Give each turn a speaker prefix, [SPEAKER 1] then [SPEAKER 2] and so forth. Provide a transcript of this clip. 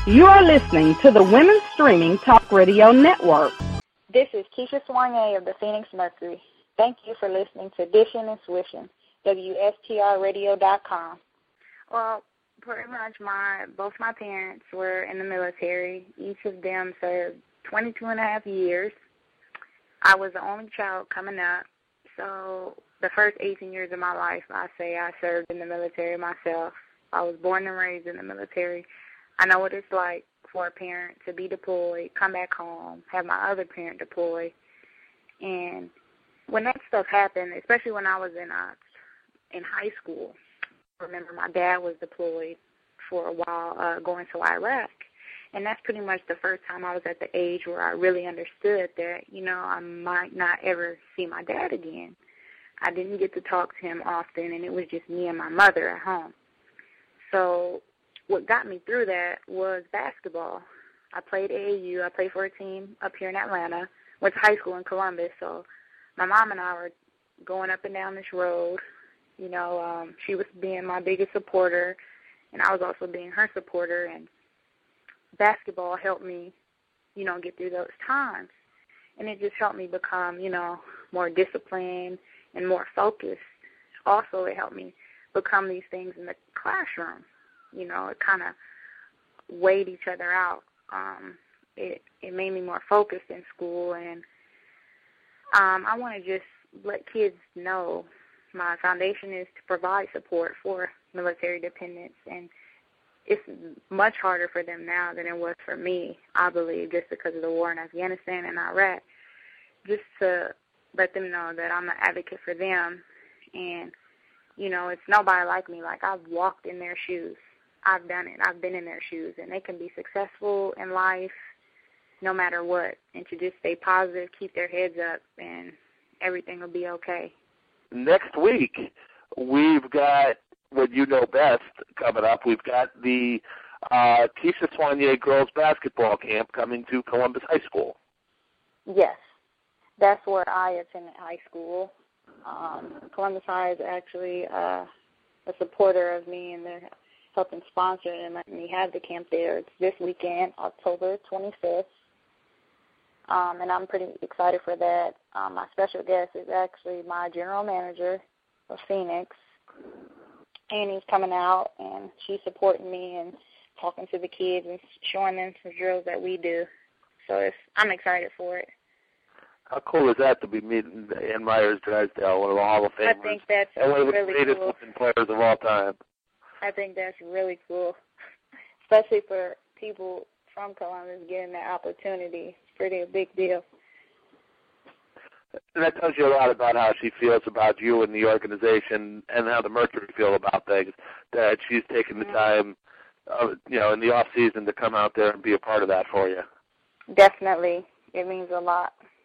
[SPEAKER 1] You are listening to the Women's Streaming Talk Radio Network.
[SPEAKER 2] This is Keisha Soigné of the Phoenix Mercury. Thank you for listening to Dishin' and Swishin', WSTRradio.com. Well, pretty much both my parents were in the military. Each of them served 22 and a half years. I was the only child coming up, so the first 18 years of my life, I say I served in the military myself. I was born and raised in the military. I know what it's like for a parent to be deployed, come back home, have my other parent deploy. And when that stuff happened, especially when I was in high school, I remember my dad was deployed for a while going to Iraq. And that's pretty much the first time I was at the age where I really understood that, I might not ever see my dad again. I didn't get to talk to him often, and it was just me and my mother at home. So what got me through that was basketball. I played AAU. I played for a team up here in Atlanta. Went to high school in Columbus. So my mom and I were going up and down this road. She was being my biggest supporter, and I was also being her supporter. And basketball helped me, get through those times. And it just helped me become, more disciplined and more focused. Also, it helped me become these things in the classroom. It kind of weighed each other out. It made me more focused in school, and I want to just let kids know my foundation is to provide support for military dependents, and it's much harder for them now than it was for me, I believe, just because of the war in Afghanistan and Iraq, just to let them know that I'm an advocate for them. And, it's nobody like me. Like, I've walked in their shoes. I've done it. I've been in their shoes. And they can be successful in life no matter what. And to just stay positive, keep their heads up, and everything will be okay.
[SPEAKER 3] Next week, we've got what you know best coming up. We've got the Keisha Soigné Girls Basketball Camp coming to Columbus High School.
[SPEAKER 2] Yes. That's where I attended high school. Columbus High is actually a supporter of me, and they're helping sponsor and letting me have the camp there. It's this weekend, October 25th, and I'm pretty excited for that. My special guest is actually my general manager of Phoenix. Annie's coming out, and she's supporting me and talking to the kids and showing them some drills that we do. So I'm excited for it.
[SPEAKER 3] How cool is that to be meeting Ann Myers Drysdale, one of the Hall of Famers,
[SPEAKER 2] I think that's
[SPEAKER 3] and one of the
[SPEAKER 2] really
[SPEAKER 3] greatest
[SPEAKER 2] cool.
[SPEAKER 3] looking players of all time?
[SPEAKER 2] I think that's really cool, especially for people from Columbus getting that opportunity. It's pretty a big deal.
[SPEAKER 3] And that tells you a lot about how she feels about you and the organization, and how the Mercury feel about things, that she's taken the time, in the off season to come out there and be a part of that for you.
[SPEAKER 2] Definitely. It means a lot.